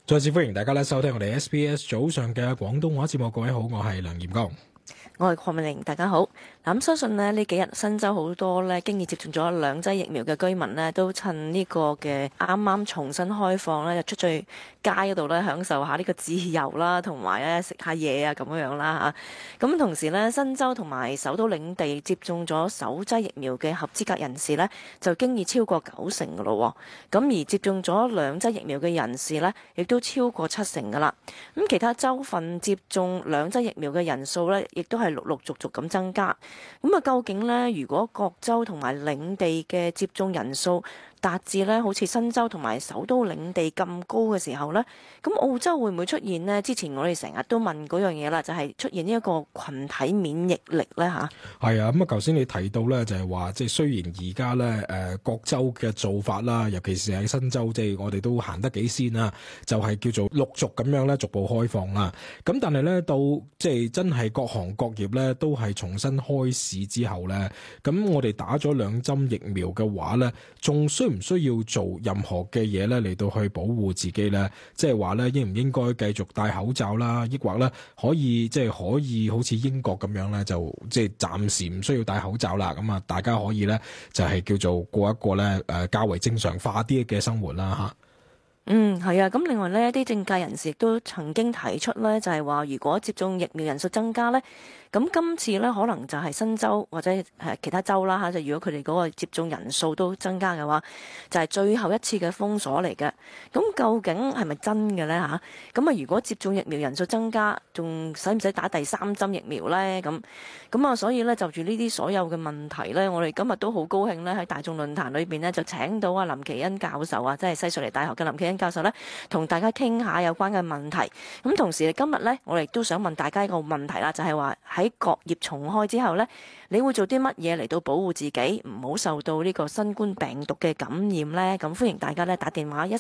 再次歡迎大家咧收聽我哋 SBS 早上嘅廣東話節目。各位好，我係梁炎剛。 我係鄺美玲，大家好。咁相信呢幾日新州好多呢經已接種咗2劑疫苗嘅居民呢，都趁呢個嘅啱啱重新開放呢，就出去街嗰度呢，享受下呢個自由啦，同埋呢食下嘢啊咁樣啦嚇。咁同時呢，新州同埋首都領地接種咗首劑疫苗嘅合資格人士呢，就經已超過90%㗎咯。咁而接種咗2劑疫苗嘅人士呢，亦都超過70%㗎啦。咁其他州份接種2劑疫苗嘅人數呢，亦都係陸陸續續咁增加。咁啊，究竟呢，如果各州同埋領地嘅接種人數達至呢好似新州同埋首都領地咁高嘅時候呢，咁澳洲會唔會出現呢？之前我哋成日都問嗰樣嘢啦，就係出現呢一個群體免疫力呢？嚇。係啊，咁啊，頭先你提到呢，就係話即係雖然而家呢各州嘅做法啦，尤其是喺新州，即係我哋都行得幾先啦，就係叫做陸續咁樣咧逐步開放啦。咁但係呢，到即係真係各行各業呢都係重新開市之後呢，咁我哋打咗2針疫苗嘅話呢，仲需唔需要做任何嘅嘢咧嚟到去保護自己咧？即係話咧，應唔應該繼續戴口罩啦？抑或咧可以可以好似英國咁樣咧，就即係暫時唔需要戴口罩啦。咁啊，大家可以咧就係叫做過一個咧較為正常化啲嘅生活啦嚇。 係啊，咁另外呢，一啲政界人士亦都曾經提出呢，就係話如果接種疫苗人數增加呢，咁今次呢可能就係新州或者其他州啦嚇，就如果佢哋嗰個接種人數都增加嘅話，就係最後一次嘅封鎖嚟嘅。咁究竟係咪真嘅呢嚇？咁啊，如果接種疫苗人數增加，仲使唔使打第3針疫苗呢？咁啊，所以呢，就住呢啲所有嘅問題呢，我哋今日都好高興呢，喺大眾論壇裏邊呢，就請到阿林奇恩教授啊，即係西瑞尼大學嘅林奇恩教授呢，同大家傾下有關嘅問題。咁同時今日呢，我哋都想問大家一個問題啦，就係話喺各業重開之後呢，你會做啲乜嘢嚟到保護自己，唔好受到呢個新冠病毒嘅感染呢？咁歡迎大家呢，打電話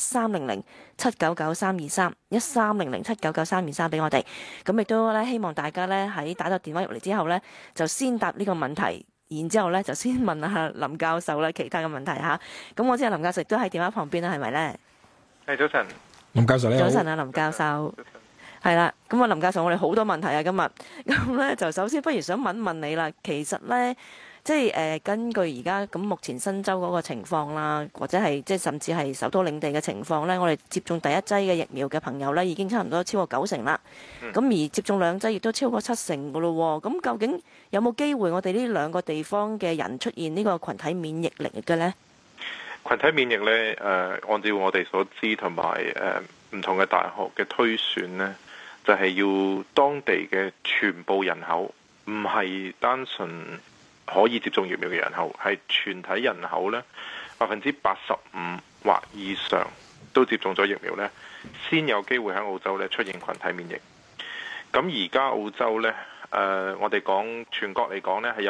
1300-799-323 1300-799-323俾我哋。咁亦都呢，希望大家呢，喺打咗電話入嚟之後呢，就先答呢個問題，然之後呢，就先問下林教授呢其他嘅問題嚇。咁我知林教授亦都喺電話旁邊啦，係咪呢？ 早晨， 林教授你好。 早晨啊，林教授。係啦，咁啊，林教授，我哋好多問題啊，今日咁咧就首先不如想問問你啦。其實咧，即係根據而家咁目前新州嗰個情況啦，或者係即係甚至係首都領地嘅情況咧，我哋接種第1劑嘅疫苗嘅朋友咧，已經差唔多超過90%啦。咁而接種2劑亦都超過70%噶咯。咁究竟有冇機會我哋呢2個地方嘅人出現呢個群體免疫力嘅咧？ 群體免疫咧，按照我哋所知同埋唔同嘅大學嘅推算咧，就係要當地嘅全部人口，唔係單純可以接種疫苗嘅人口，係全體人口咧85%或以上都接種咗疫苗咧，先有機會喺澳洲咧出現群體免疫。咁而家澳洲咧，我哋講全國嚟講咧，係有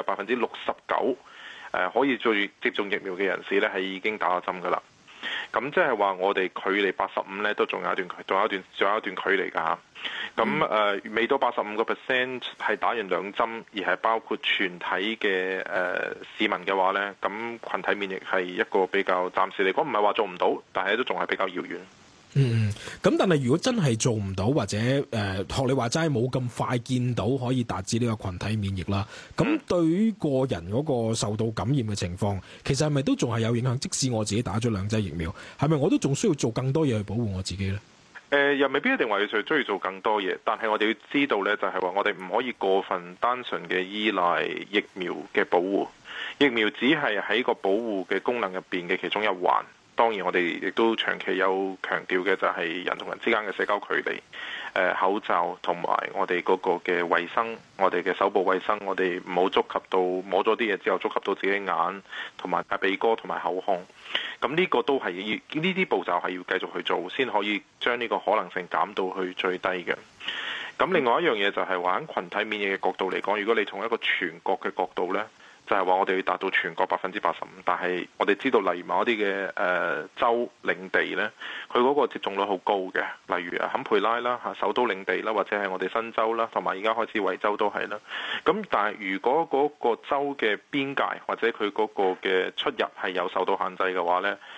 69%可以接種疫苗嘅人士咧係已經打咗針噶啦。咁即係話我哋距離85咧都仲有一段距離㗎嚇。咁未到85% 係打完2針，而係包括全體嘅市民嘅話咧，咁群體免疫係一個比較暫時嚟講唔係話做唔到，但係都仲係比較遙遠。 咁但係如果真係做唔到，或者學你話齋冇咁快見到可以達至呢個群體免疫啦，咁對於個人嗰個受到感染嘅情況，其實係咪都仲係有影響？即使我自己打咗2劑疫苗，係咪我都仲需要做更多嘢去保護我自己呢？ 又未必一定話要需要做更多嘢，但係我哋要知道呢，就係話我哋唔可以過分單純嘅依賴疫苗嘅保護，疫苗只係喺個保護嘅功能入邊嘅其中一環。當然我哋亦都長期有強調嘅就係人同人之間嘅社交距離，口罩同埋我哋嗰個嘅衛生，我哋嘅手部衛生，我哋唔好觸及到摸咗啲嘢之後觸及到自己眼同埋鼻哥同埋口腔。咁呢個都係呢啲步驟係要繼續去做，先可以將呢個可能性減到去最低嘅。咁另外一樣嘢就係話喺群體免疫嘅角度嚟講，如果你從一個全國嘅角度呢，就係話我哋要達到全國85%，但係我哋知道例如某一啲嘅州領地呢，佢嗰個接種率好高嘅，例如坎培拉啦、首都領地啦，或者係我哋新州啦，同埋而家開始維州都係啦。咁但係如果嗰個州嘅邊界或者佢嗰個嘅出入係有受到限制嘅話呢，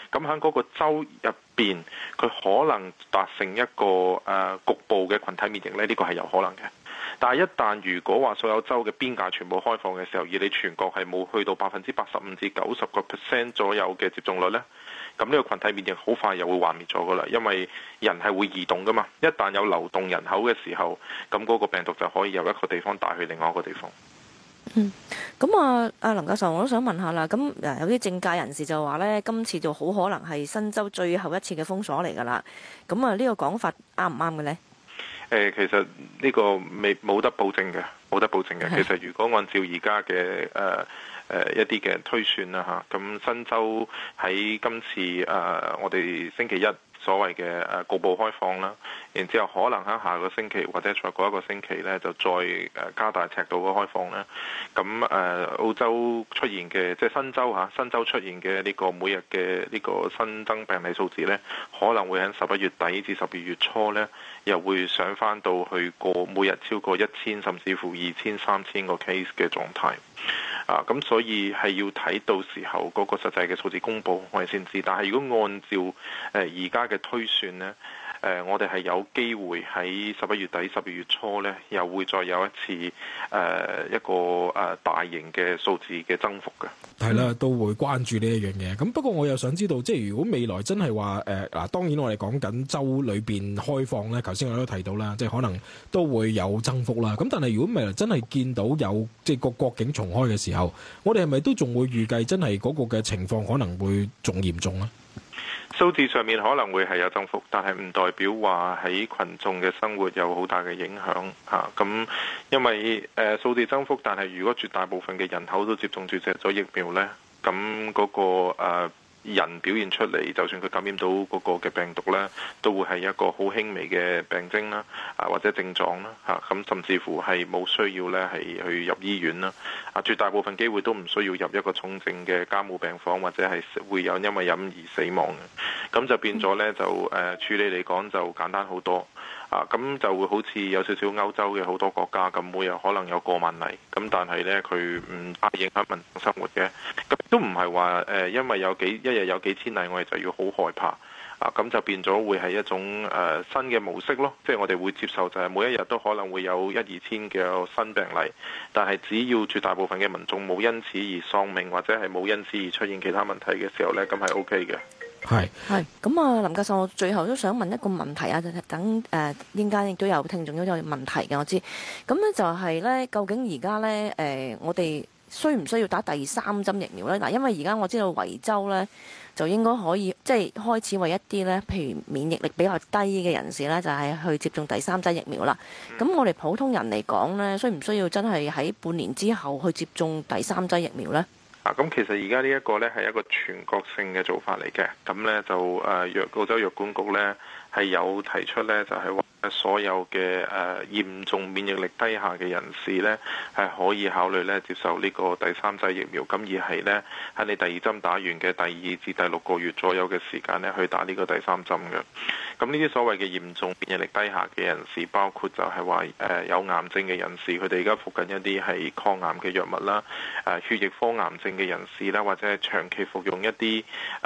咁喺嗰個州入邊，佢可能達成一個局部嘅群體免疫呢，呢個係有可能嘅。但係一旦如果話所有州嘅邊界全部開放嘅時候，而你全國係冇去到85%至90%左右嘅接種率呢，咁呢個群體免疫好快又會幻滅咗噶啦，因為人係會移動噶嘛，一旦有流動人口嘅時候，咁嗰個病毒就可以由一個地方帶去另外一個地方。 咁阿林教授，我都想問下啦。咁有啲政界人士就話呢，今次就好可能係新州最後一次嘅封鎖嚟噶啦。咁呢個講法啱唔啱嘅呢？ 其實呢個冇得保證嘅，冇得保證嘅。其實如果按照而家嘅一啲嘅推算啦嚇，咁新州喺今次我哋星期一所謂嘅局部開放啦，然之後可能喺下個星期或者再過一個星期呢，就再加大尺度嘅開放啦。咁澳洲出現嘅即係新州出現嘅呢個每日嘅呢個新增病例數字呢，可能會喺11月底至12月初呢，又會上返到去每日超過1000甚至乎2000、3000個 case 嘅狀態。咁所以係要睇到時候嗰個實際嘅數字公佈，我哋先知。但係如果按照而家嘅推算呢，我哋係有機會喺11月底、12月初呢，又會再有一次一個大型嘅數字嘅增幅嘅。 係啦，都會關注呢一樣嘢。咁不過我又想知道，即係如果未來真係話嗱，當然我哋講緊州裏邊開放咧，頭先我都提到啦，即係可能都會有增幅啦。咁但係如果未來真係見到有即係個國境重開嘅時候，我哋係咪都仲會預計真係嗰個嘅情況可能會仲嚴重呢？ 數字上面可能會係有增幅，但係唔代表話喺群眾嘅生活有好大嘅影響嚇。咁因為數字增幅，但係如果絕大部分嘅人口都接種注射咗疫苗呢，咁嗰個人表現出嚟，就算佢感染到嗰個嘅病毒呢，都會係一個好輕微嘅病徵啦，或者症狀啦嚇，咁甚至乎係冇需要呢係去入醫院啦，絕大部分機會都唔需要入一個重症嘅加護病房，或者係會有因為飲而死亡嘅，咁就變咗呢，就處理嚟講就簡單好多。咁就會好似有少少歐洲嘅好多國家咁，每日可能有過萬例，咁但係呢，佢唔太影響民眾生活嘅，咁都唔係話因為一日有幾千例，我哋就要好害怕。咁就變咗會係一種新嘅模式咯，即係我哋會接受就係每一日都可能會有1-2千嘅新病例，但係只要絕大部分嘅民眾冇因此而喪命，或者係冇因此而出現其他問題嘅時候呢，咁係 OK 嘅。 係咁林教授，我最後都想問一個問題啊，等陣間亦都有聽眾都有問題嘅，我知。咁呢就係呢，究竟而家呢，我哋需唔需要打第3針疫苗呢？嗱，因為而家我知道維州呢，就應該可以即係開始為一啲呢，譬如免疫力比較低嘅人士呢，就係去接種第3劑疫苗啦。咁我哋普通人嚟講呢，需唔需要真係喺半年之後去接種第3劑疫苗呢？ 咁其實而家呢一個呢係一個全國性嘅做法嚟嘅，咁呢就澳洲藥管局呢係有提出呢，就係話所有嘅嚴重免疫力低下嘅人士呢係可以考慮呢接受呢個第3劑疫苗，咁而係呢喺你第2針打完嘅第2至第6個月左右嘅時間呢去打呢個第3針嘅。咁呢啲所謂嘅嚴重免疫力低下嘅人士，包括就係話有癌症嘅人士，佢哋而家服緊一啲係抗癌嘅藥物啦，血液科癌症嘅人士啦，或者係長期服用一啲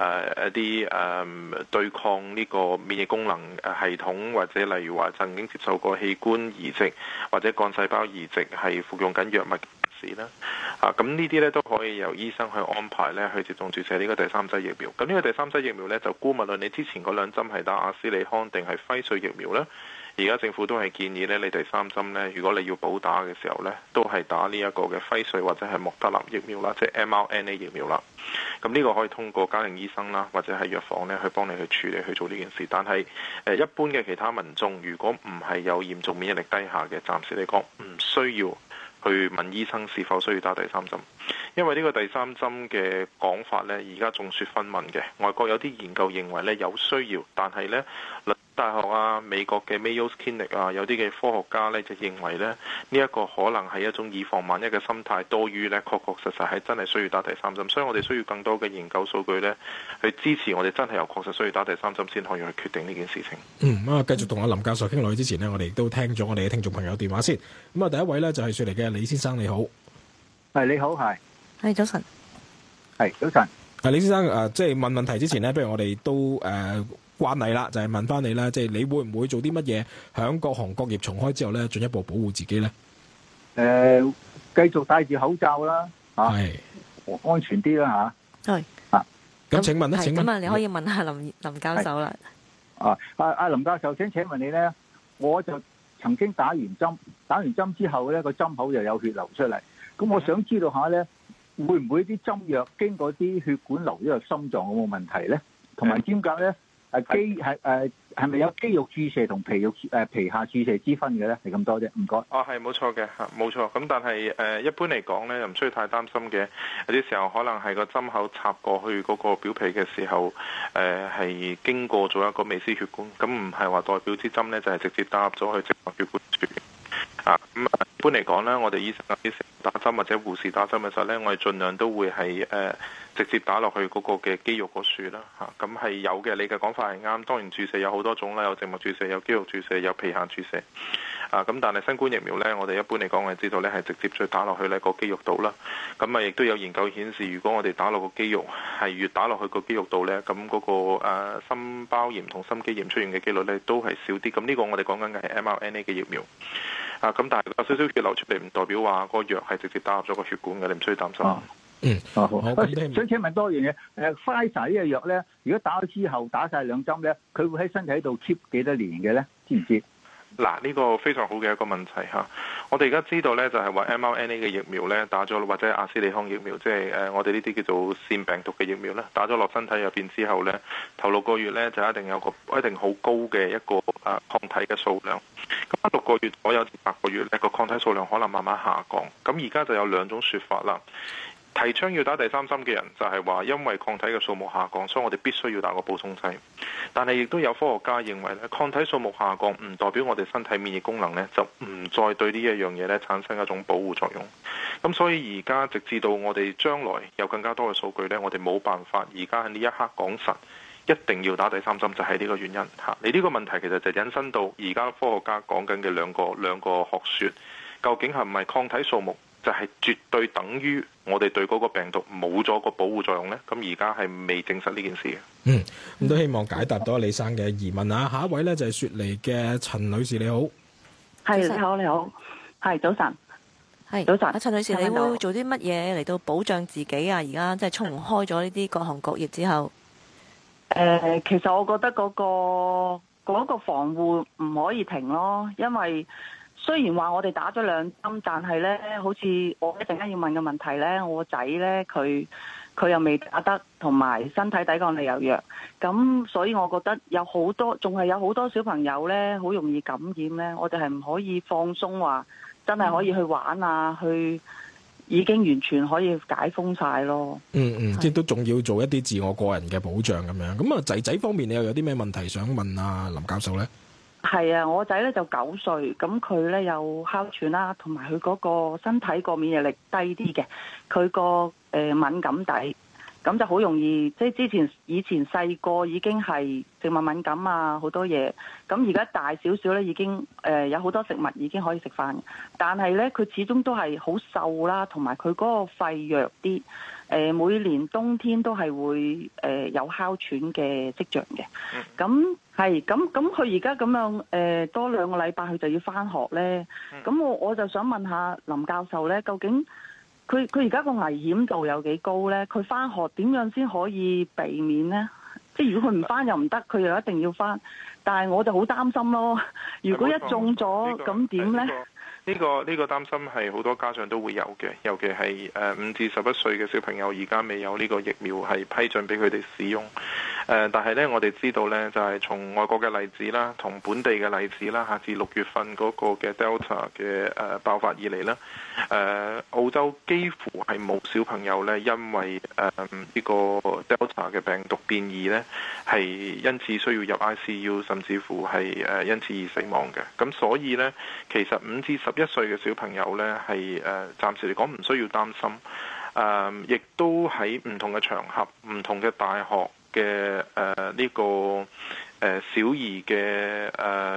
對抗呢個免疫功能系統，或者例如話曾經接受過器官移植或者幹細胞移植係服用緊藥物嘅人士啦。咁呢啲呢都可以由醫生去安排呢去接種注射呢個第3劑疫苗。咁呢個第3劑疫苗呢，就姑勿論你之前嗰2針係打阿斯利康定係輝瑞疫苗呢，而家政府都係建議呢，你第3針呢，如果你要補打嘅時候呢，都係打呢一個嘅輝瑞或者係莫德納疫苗啦，即係 mRNA 疫苗啦。咁呢個可以通過家庭醫生啦，或者係藥房呢去幫你去處理去做呢件事。但係一般嘅其他民眾，如果唔係有嚴重免疫力低下嘅，暫時嚟講唔需要去問醫生是否需要打第3針，因為呢個第3針嘅講法呢，而家眾說紛紜嘅。外國有啲研究認為呢有需要，但係呢大學啊、美國嘅 Mayo Clinic 啊，有啲嘅科學家呢就認為呢一個可能係一種以防萬一嘅心態，多於呢確確實實係真係需要打第3針。所以我哋需要更多嘅研究數據呢去支持我哋真係有確實需要打第3針先可以去決定呢件事情。 繼續同阿林教授傾落去之前呢，我哋亦都聽咗我哋嘅聽眾朋友電話先。第一位呢就係雪梨嘅李先生，你好。 係，你好，係早晨。 係早晨。 李先生即係問問題之前呢，不如我哋都慣例啦，就係問翻你啦，即係你會唔會做啲乜嘢響各行各業重開之後咧，進一步保護自己咧？ 繼續戴住口罩啦， 係安全啲啦嚇。 係咁請問咧？請問咁啊，你可以問下林教授啦。 阿林教授，請問你咧，我就曾經打完針之後咧，個針口就有血流出嚟。咁我想知道下咧，會唔會啲針藥經過啲血管流咗入心臟有冇問題咧？同埋點解咧？係咪有肌肉注射同皮下注射之分嘅咧？係咁多啫，唔該。 係冇錯嘅，冇錯。咁但係一般嚟講咧，又唔需要太擔心嘅。有啲時候可能係個針口插過去嗰個表皮嘅時候，係經過咗一個微絲血管，咁唔係話代表支針咧就係直接打入咗去靜脈血管處。咁一般嚟講咧，我哋醫生有啲時打針或者護士打針嘅時候咧，我哋盡量都會係直接打落去嗰個嘅肌肉嗰處啦。咁係有嘅，你嘅講法係啱。當然注射有好多種啦，有靜脈注射、有肌肉注射、有皮下注射。咁但係新冠疫苗咧，我哋一般嚟講，我哋知道咧係直接再打落去呢個肌肉度啦。咁亦都有研究顯示，如果我哋打落個肌肉係越打落去個肌肉度咧，咁嗰個心包炎同心肌炎出現嘅機率咧都係少啲。咁呢個我哋講緊嘅係 mRNA 嘅疫苗。咁但係有少少血流出嚟，唔代表話個藥係直接打入咗個血管嘅，你唔需要擔心。 好。想請問多樣嘢，Pfizer 呢個藥咧，如果打咗之後打晒2針咧，佢會喺身體度 keep 幾多年嘅咧？知唔知？ 嗱，呢個非常好嘅一個問題嚇。我哋而家知道咧，就係話 mRNA 嘅疫苗咧打咗，或者阿斯利康疫苗，即係我哋呢啲叫做腺病毒嘅疫苗咧，打咗落身體入邊之後咧，頭6個月咧就一定有一定好高嘅一個抗體嘅數量。咁6個月左右至8個月咧，個抗體數量可能慢慢下降。咁而家就有2種説法啦。提倡要打第3針嘅人就係話，因為抗體嘅數目下降，所以我哋必須要打個補充劑。但係亦都有科學家認為咧，抗體數目下降唔代表我哋身體免疫功能咧就唔再對呢一樣嘢咧產生一種保護作用。咁所以而家直至到我哋將來有更加多嘅數據咧，我哋冇辦法而家喺呢一刻講實一定要打第3針，就係呢個原因嚇。你呢個問題其實就引申到而家科學家講緊嘅兩個學說，究竟係唔係抗體數目就係絕對等於我哋對嗰個病毒冇咗個保護作用呢？咁而家係未證實呢件事嘅。 咁都希望解答到李生嘅疑問啊！下一位呢，就係雪梨嘅陳女士，你好。 係，你好，係早晨。 係早晨，陳女士，你會做啲乜嘢嚟到保障自己啊？而家即係重開咗呢啲各行各業之後， 其實我覺得嗰個防護唔可以停咯，因為雖然話我哋打咗2針，但係呢，好似我一陣間要問嘅問題呢，我個仔呢，佢又未打得，同埋身體抵抗力又弱，咁所以我覺得仲係有好多小朋友呢，好容易感染呢。我哋係唔可以放鬆話真係可以去玩啊，去已經完全可以解封晒咯。 即係都仲要做一啲自我個人嘅保障咁樣。咁啊，仔方面你又有啲咩問題想問啊林教授呢？ 係啊，我仔咧就9歲，咁佢咧有哮喘啦，同埋佢嗰個身體個免疫力低啲嘅，佢個敏感底，咁就好容易，即係以前細個已經係食物敏感啊，好多嘢，咁而家大少少咧已經有好多食物已經可以食飯，但係咧佢始終都係好瘦啦，同埋佢嗰個肺弱啲，每年冬天都係會有哮喘嘅跡象嘅，咁。係咁佢而家咁樣多2個禮拜佢就要返學咧。咁我就想問下林教授咧，究竟佢而家個危險度有幾高咧？佢返學點樣先可以避免咧？即係如果佢唔返又唔得，佢又一定要返。但係我就好擔心咯。如果一中咗咁點咧？ 呢個擔心係好多家長都會有嘅，尤其係5至11歲嘅小朋友，而家未有呢個疫苗係批准俾佢哋使用。但係呢，我哋知道呢，就係從外國嘅例子啦，同本地嘅例子啦，自6月份嗰個嘅 Delta 嘅爆發以嚟呢，澳洲幾乎係冇小朋友呢，因為呢個 Delta 嘅病毒變異呢，係因此需要入 ICU， 甚至乎係因此而死亡嘅。咁所以呢，其實5至11歲嘅小朋友呢，係暫時嚟講唔需要擔心。亦都喺唔同嘅場合、唔同嘅大學嘅呢個小兒嘅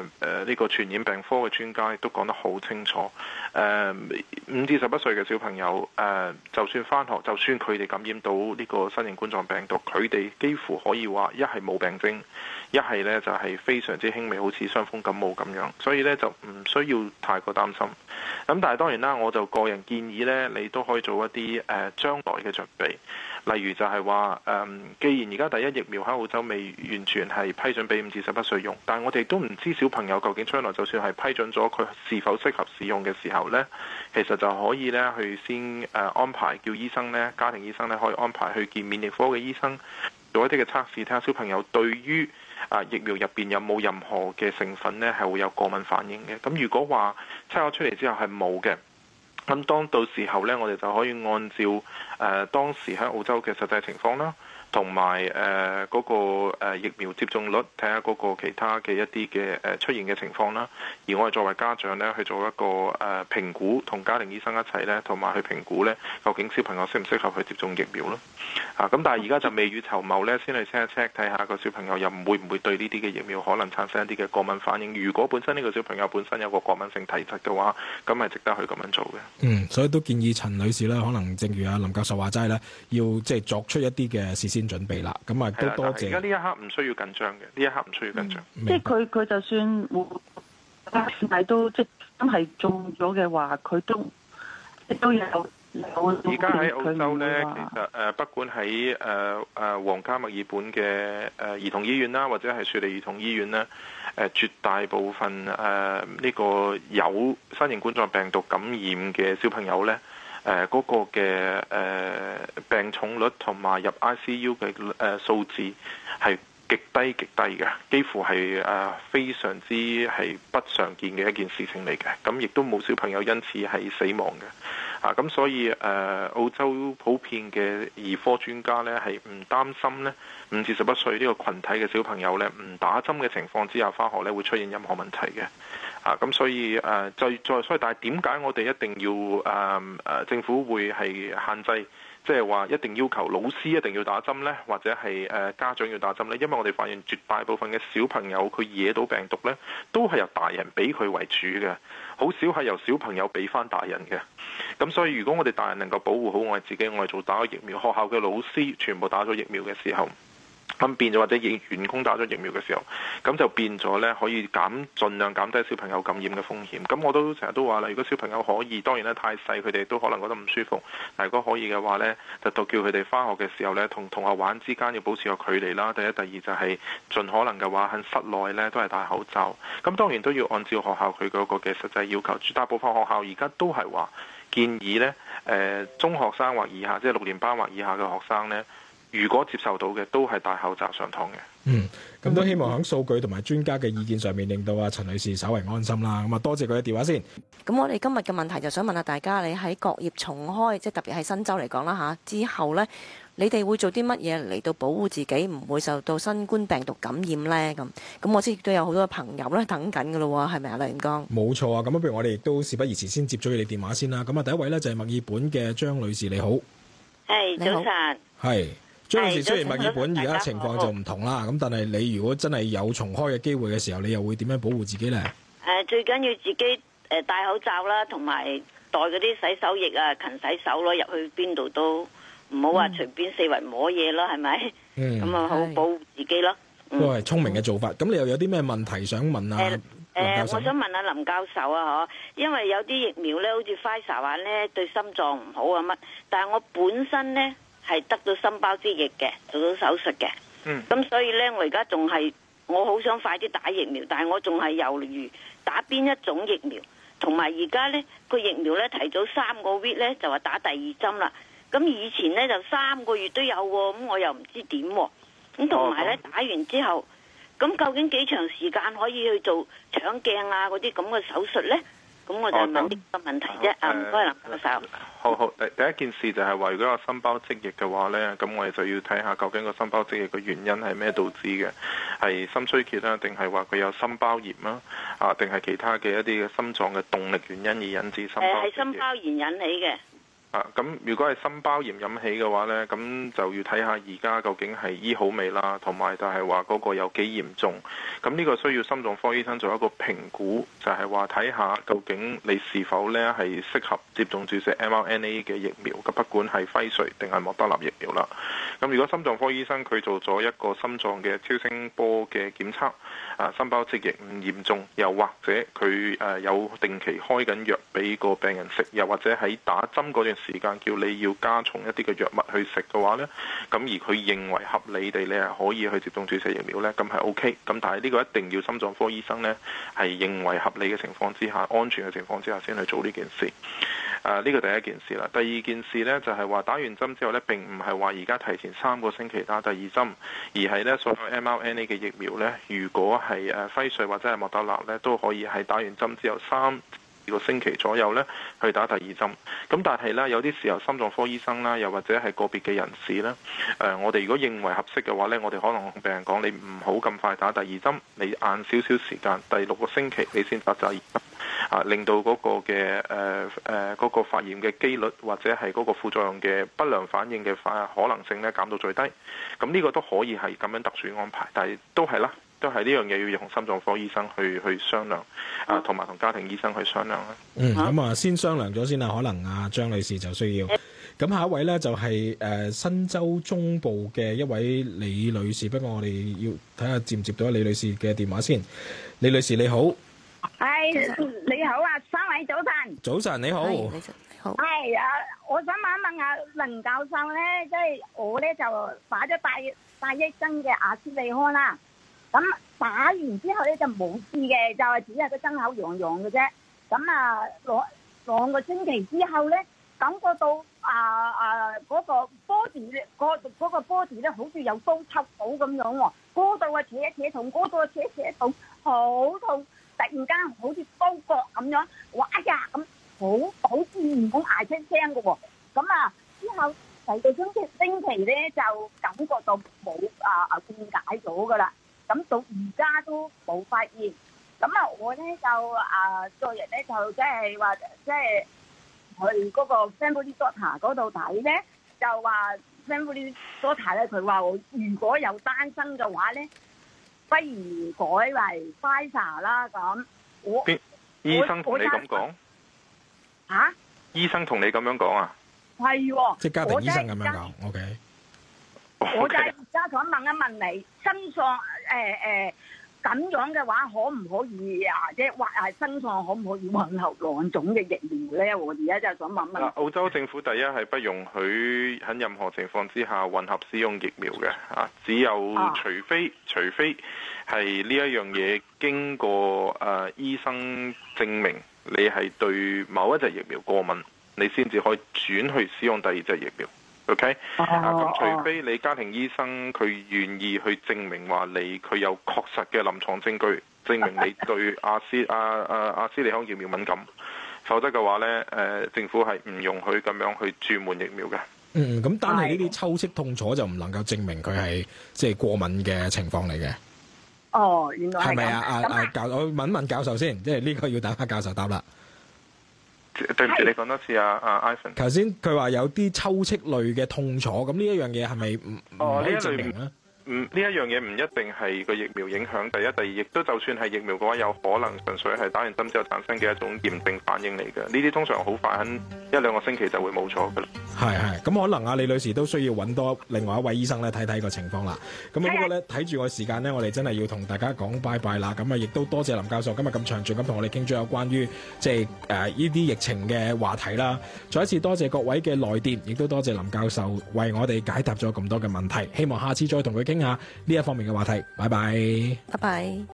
呢個傳染病科嘅專家亦都講得好清楚。5至11歲嘅小朋友，就算返學，就算佢哋感染到呢個新型冠狀病毒，佢哋幾乎可以話一係冇病徵，一係呢就係非常之輕微，好似傷風感冒咁樣。所以呢，就唔需要太過擔心。咁但係當然啦，我就個人建議呢，你都可以做一啲將來嘅準備。例如就係話既然而家第一疫苗喺澳洲未完全係批准俾5至11歲用，但係我哋都唔知小朋友究竟將來就算係批准咗佢是否適合使用嘅時候呢，其實就可以呢去先安排叫醫生呢，家庭醫生呢可以安排去見免疫科嘅醫生做一啲嘅測試，睇下小朋友對於疫苗入邊有冇任何嘅成分呢係會有過敏反應嘅。咁如果話測咗出嚟之後係冇嘅，咁當到時候呢，我哋就可以按照當時喺澳洲嘅實際情況啦，同埋嗰個疫苗接種率，睇下嗰個其他嘅一啲嘅出現嘅情況啦。而我哋作為家長呢，去做一個評估，同家庭醫生一齊呢，同埋去評估呢，究竟小朋友適唔適合去接種疫苗咯。咁但係而家就未雨綢繆呢，先去 check 一 check 睇下個小朋友又會唔會對呢啲嘅疫苗可能產生一啲嘅過敏反應。如果本身呢個小朋友本身有個過敏性體質嘅話，咁係值得去咁樣做嘅。 所以都建議陳女士咧，可能正如阿林教授話齋咧，要即係作出一啲嘅事先準備啦。咁啊，都多謝。 而家呢一刻唔需要緊張嘅，呢一刻唔需要緊張。 即係佢就算係都即真係中咗嘅話，佢都有。 而家喺澳洲呢，其實不管喺皇家墨爾本嘅兒童醫院啦，或者係雪梨兒童醫院呢，絕大部分呢個有新型冠狀病毒感染嘅小朋友呢，嗰個嘅病重率同埋入 ICU 嘅數字係極低嘅，幾乎係非常之係不常見嘅一件事情嚟嘅。咁亦都冇小朋友因此係死亡嘅。咁所以澳洲普遍嘅兒科專家呢，係唔擔心呢5至11歲呢個群體嘅小朋友呢，唔打針嘅情況之下返學呢會出現任何問題嘅。咁所以所以但係點解我哋一定要政府會係限制？即係話一定要求老師一定要打針呢，或者係家長要打針呢？因為我哋發現絕大部分嘅小朋友佢惹到病毒呢，都係由大人俾佢為主嘅，好少係由小朋友俾翻大人嘅。咁所以如果我哋大人能夠保護好我哋自己，我哋做打咗疫苗，學校嘅老師全部打咗疫苗嘅時候，咁變咗或者員工打咗疫苗嘅時候，咁就變咗呢，可以盡量減低小朋友感染嘅風險。咁我都成日都話啦，如果小朋友可以，當然咧太細佢哋都可能覺得唔舒服，但如果可以嘅話呢，就叫佢哋返學嘅時候呢，同同學玩之間要保持個距離啦。第一、第二就係盡可能嘅話喺室內呢都係戴口罩。咁當然都要按照學校佢嗰個嘅實際要求。絕大部分學校而家都係話建議呢，中學生或以下，即係6年班或以下嘅學生呢，如果接受到嘅都係戴口罩上堂嘅。 咁都希望喺數據同埋專家嘅意見上面，令到阿陳女士稍為安心啦。咁啊，多謝佢嘅電話先。 咁我哋今日嘅問題就想問下大家，你喺各業重開，即係特別係新州嚟講啦嚇，之後呢，你哋會做啲乜嘢嚟到保護自己，唔會受到新冠病毒感染呢？咁我知亦都有好多朋友咧等緊㗎咯喎，係咪啊，梁元剛？ 冇錯啊。咁不如我哋亦都事不宜遲，先接咗你電話先啦。咁啊，第一位呢，就係墨爾本嘅張女士，你好。 係早晨。 係。張女士，雖然墨爾本而家情況就唔同啦，咁但係你如果真係有重開嘅機會嘅時候，你又會點樣保護自己呢？ 最緊要自己戴口罩啦，同埋帶嗰啲洗手液啊，勤洗手咯，入去邊度都唔好話隨便四圍摸嘢咯，係咪？咁啊，好保護自己咯。 都係聰明嘅做法。咁你又有啲咩問題想問啊？ 我想問下林教授啊，因為有啲疫苗咧，好似Pfizer話咧對心臟唔好啊乜，但係我本身咧係得到心包之液嘅，做到手術嘅。咁所以咧，我而家仲係我好想快啲打疫苗，但係我仲係猶豫打邊一種疫苗，同埋而家咧個疫苗咧提早3個月咧就話打第2針啦。咁以前咧就3個月都有喎，咁我又唔知點喎。咁同埋咧打完之後，咁究竟幾長時間可以去做腸鏡啊嗰啲咁嘅手術咧？咁我就問呢個問題啫。唔該林教授。 好，第一件事就係話，如果有心包積液嘅話呢，咁我哋就要睇下究竟個心包積液嘅原因係咩導致嘅，係心衰竭啦，定係話佢有心包炎啦，定係其他嘅一啲嘅心臟嘅動力原因而引致心包積液？ 係心包炎引起嘅。 咁如果係心包炎引起嘅話呢，咁就要睇下而家究竟係醫好未啦，同埋就係話嗰個有幾嚴重。咁呢個需要心臟科醫生做一個評估，就係話睇下究竟你是否呢係適合接種注射 mRNA 嘅疫苗，咁不管係輝瑞定係莫德納疫苗啦。咁如果心臟科醫生佢做咗一個心臟嘅超聲波嘅檢測，心包積液唔嚴重，又或者佢有定期開緊藥俾個病人食，又或者喺打針嗰段時間叫你要加重一啲嘅藥物去食嘅話呢，咁而佢認為合理地你係可以去接種注射疫苗呢，咁係 OK。咁但係呢個一定要心臟科醫生呢係認為合理嘅情況之下、安全嘅情況之下先去做呢件事。呢個第一件事啦。第二件事呢，就係話打完針之後呢，並唔係話而家提前3個星期打第二針，而係呢所有 mRNA 嘅疫苗呢，如果係輝瑞或者係莫德納呢，都可以喺打完針之後3個星期左右呢去打第二針。咁但係呢，有啲時候心臟科醫生啦，又或者係個別嘅人士呢，我哋如果認為合適嘅話呢，我哋可能同病人講，你唔好咁快打第二針，你晏少少時間，第6個星期你先打第二針。令到嗰個嘅嗰個發炎嘅機率或者係嗰個副作用嘅不良反應嘅可能性咧減到最低，咁呢個都可以係咁樣特殊安排，但係都係啦，都係呢樣嘢要同心臟科醫生去商量，同埋同家庭醫生去商量啦。 咁先商量咗先啦，可能張女士就需要。咁下一位呢，就係新州中部嘅一位李女士，不過我哋要睇下接唔接到李女士嘅電話先。李女士你好。 你好啊，三位早晨。 早晨你好。 你好。 我想問一問林教授咧，即係我咧就打咗第一針嘅阿斯利康啦。咁打完之後咧就冇事嘅，就係只係個針口癢癢嘅啫。咁兩個星期之後咧，感覺到嗰個 body 咧，嗰個 body 咧好似有刀插到咁樣喎。嗰度扯一扯痛，嗰度扯痛，好痛。突然間好似刀割咁樣，哇呀咁好似唔好嗌出聲嘅喎。咁之後第二個星期咧就感覺到冇緩解咗噶啦。咁到而家都冇發現。咁我咧就昨日咧就即係話即係去嗰個 Family Doctor 嗰度睇咧，就話 Family Doctor 咧佢話我如果有單身嘅話咧，不如改為 Pfizer 啦。咁醫生同你咁講？醫生同你咁樣講啊？ 係喎， 即係家庭醫生咁樣講。OK。 我就係而家想問一問你，心臟咁樣嘅話，可唔可以即係或係心臟可唔可以混合兩種嘅疫苗咧？我而家就想問問。 澳洲政府第一係不容許喺任何情況之下混合使用疫苗嘅，只有除非係呢一樣嘢經過醫生證明你係對某一隻疫苗過敏，你先至可以轉去使用第二隻疫苗。OK，咁除非你家庭醫生佢願意去證明話佢有確實嘅臨床證據，證明你對阿斯利康疫苗敏感，否則嘅話呢，政府係唔容許咁樣去轉換疫苗嘅。 咁單係呢啲抽搐痛楚就唔能夠證明佢係即係過敏嘅情況嚟嘅。 哦，原來係咪啊？我問問教授先，即係呢個要等下教授答啦。 對唔住，你講多次Ivan。 頭先佢話有啲抽搐類嘅痛楚，咁呢一樣嘢係咪唔可以證明咧？ 呢一樣嘢唔一定係個疫苗影響，第一、第二，亦都就算係疫苗嘅話，有可能純粹係打完針之後產生嘅一種炎症反應嚟嘅。呢啲通常好快，喺1-2個星期就會冇錯㗎啦。 係，咁可能李女士都需要揾多另外一位醫生咧睇睇個情況啦。咁不過咧睇住個時間咧，我哋真係要同大家講拜拜啦。咁亦都多謝林教授今日咁詳盡咁同我哋傾咗有關於即係呢啲疫情嘅話題啦。再一次多謝各位嘅來電，亦都多謝林教授為我哋解答咗咁多嘅問題。希望下次再同佢傾下呢一方面嘅話題。拜拜。 拜拜。